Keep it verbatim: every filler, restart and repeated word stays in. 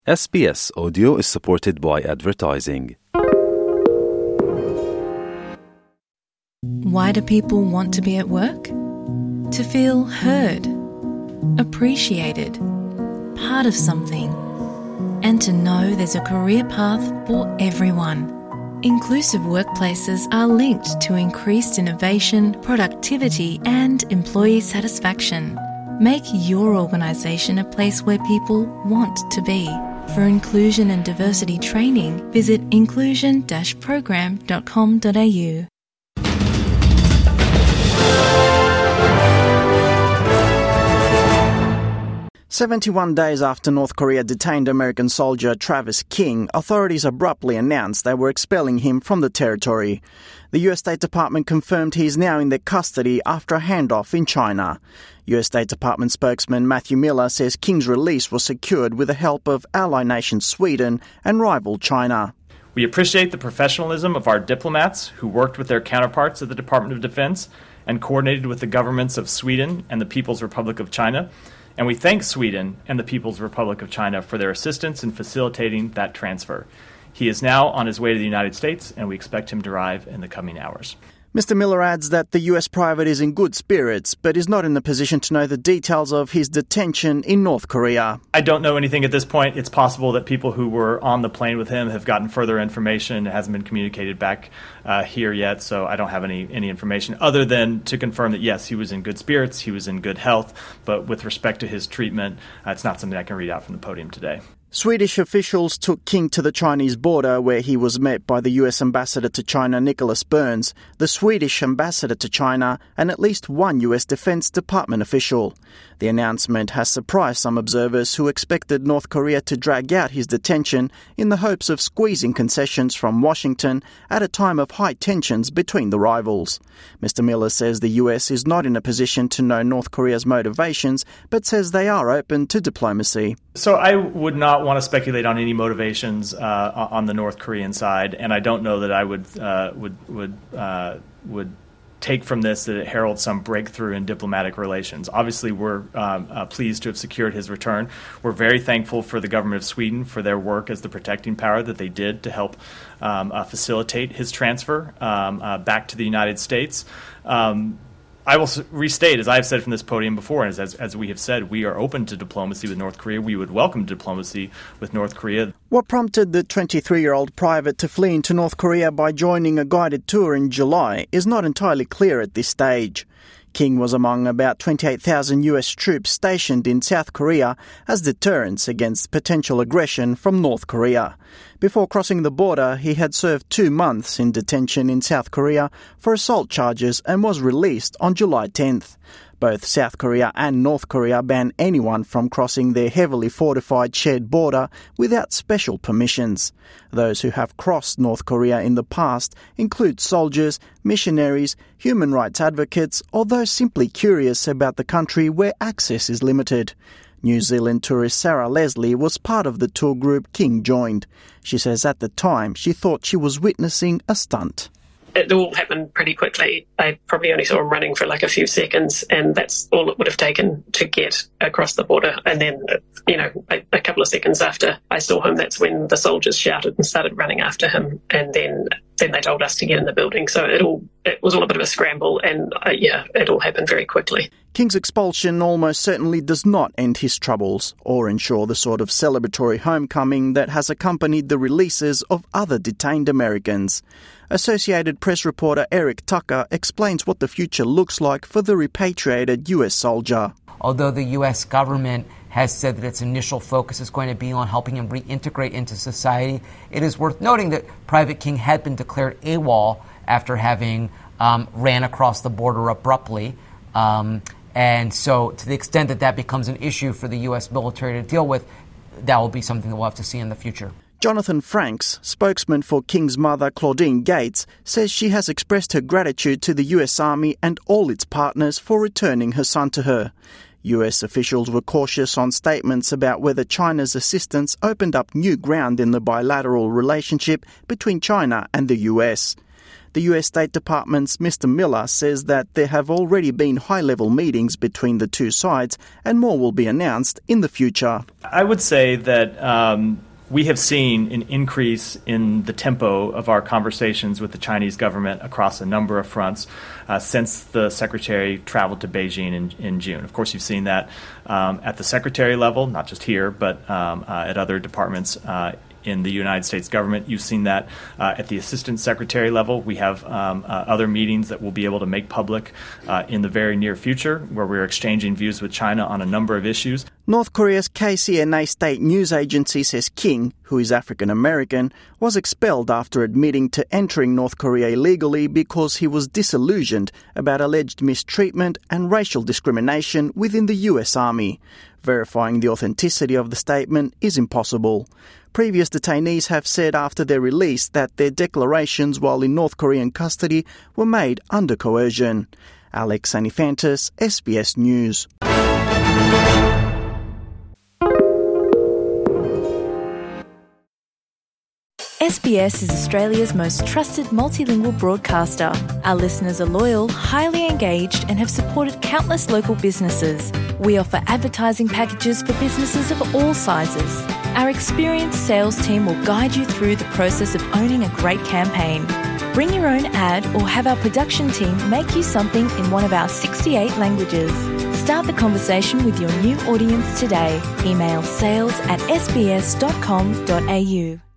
S B S Audio is supported by advertising. Why do people want to be at work? To feel heard, appreciated, part of something, and to know there's a career path for everyone. Inclusive workplaces are linked to increased innovation, productivity, and employee satisfaction. Make your organisation a place where people want to be. For inclusion and diversity training, visit inclusion dash program dot com dot a u. seventy-one days after North Korea detained American soldier Travis King, authorities abruptly announced they were expelling him from the territory. The U S State Department confirmed he is now in their custody after a handoff in China. U S State Department spokesman Matthew Miller says King's release was secured with the help of ally nation Sweden and rival China. We appreciate the professionalism of our diplomats who worked with their counterparts at the Department of Defense and coordinated with the governments of Sweden and the People's Republic of China. And we thank Sweden and the People's Republic of China for their assistance in facilitating that transfer. He is now on his way to the United States, and we expect him to arrive in the coming hours. Mister Miller adds that the U S private is in good spirits, but is not in the position to know the details of his detention in North Korea. I don't know anything at this point. It's possible that people who were on the plane with him have gotten further information. It hasn't been communicated back uh, here yet, so I don't have any, any information other than to confirm that, yes, he was in good spirits, he was in good health, but with respect to his treatment, uh, it's not something I can read out from the podium today. Swedish officials took King to the Chinese border where he was met by the U S ambassador to China, Nicholas Burns, the Swedish ambassador to China, and at least one U S Defense Department official. The announcement has surprised some observers who expected North Korea to drag out his detention in the hopes of squeezing concessions from Washington at a time of high tensions between the rivals. Mister Miller says the U S is not in a position to know North Korea's motivations, but says they are open to diplomacy. So I would not want to speculate on any motivations uh, on the North Korean side, and I don't know that I would uh, would would uh, would take from this that it heralds some breakthrough in diplomatic relations. Obviously, we're um, uh, pleased to have secured his return. We're very thankful for the government of Sweden for their work as the protecting power that they did to help um, uh, facilitate his transfer um, uh, back to the United States. Um, I will restate, as I've said from this podium before, and as, as we have said, we are open to diplomacy with North Korea. We would welcome diplomacy with North Korea. What prompted the twenty-three-year-old private to flee into North Korea by joining a guided tour in July is not entirely clear at this stage. King was among about twenty-eight thousand U S troops stationed in South Korea as deterrents against potential aggression from North Korea. Before crossing the border, he had served two months in detention in South Korea for assault charges and was released on July tenth. Both South Korea and North Korea ban anyone from crossing their heavily fortified shared border without special permissions. Those who have crossed North Korea in the past include soldiers, missionaries, human rights advocates, or those simply curious about the country where access is limited. New Zealand tourist Sarah Leslie was part of the tour group King joined. She says at the time she thought she was witnessing a stunt. It all happened pretty quickly. I probably only saw him running for like a few seconds, and that's all it would have taken to get across the border. And then, you know, a, a couple of seconds after I saw him, that's when the soldiers shouted and started running after him. And then then they told us to get in the building. So it all it was all a bit of a scramble, and uh, yeah, it all happened very quickly. King's expulsion almost certainly does not end his troubles or ensure the sort of celebratory homecoming that has accompanied the releases of other detained Americans. Associated Press reporter Eric Tucker explains what the future looks like for the repatriated U S soldier. Although the U S government has said that its initial focus is going to be on helping him reintegrate into society, it is worth noting that Private King had been declared AWOL after having um, ran across the border abruptly. Um, and so to the extent that that becomes an issue for the U S military to deal with, that will be something that we'll have to see in the future. Jonathan Franks, spokesman for King's mother Claudine Gates, says she has expressed her gratitude to the U S Army and all its partners for returning her son to her. U S officials were cautious on statements about whether China's assistance opened up new ground in the bilateral relationship between China and the U S. The U S State Department's Mister Miller says that there have already been high-level meetings between the two sides and more will be announced in the future. I would say that um, we have seen an increase in the tempo of our conversations with the Chinese government across a number of fronts uh, since the Secretary traveled to Beijing in, in June. Of course, you've seen that um, at the Secretary level, not just here, but um, uh, at other departments uh, in the United States government. You've seen that uh, at the Assistant Secretary level. We have um, uh, other meetings that we'll be able to make public uh, in the very near future, where we're exchanging views with China on a number of issues. North Korea's K C N A state news agency says King, who is African-American, was expelled after admitting to entering North Korea illegally because he was disillusioned about alleged mistreatment and racial discrimination within the U S Army. Verifying the authenticity of the statement is impossible. Previous detainees have said after their release that their declarations while in North Korean custody were made under coercion. Alex Anifantis, S B S News. S B S is Australia's most trusted multilingual broadcaster. Our listeners are loyal, highly engaged, and have supported countless local businesses. We offer advertising packages for businesses of all sizes. Our experienced sales team will guide you through the process of owning a great campaign. Bring your own ad or have our production team make you something in one of our sixty-eight languages. Start the conversation with your new audience today. Email sales at s b s dot com dot a u.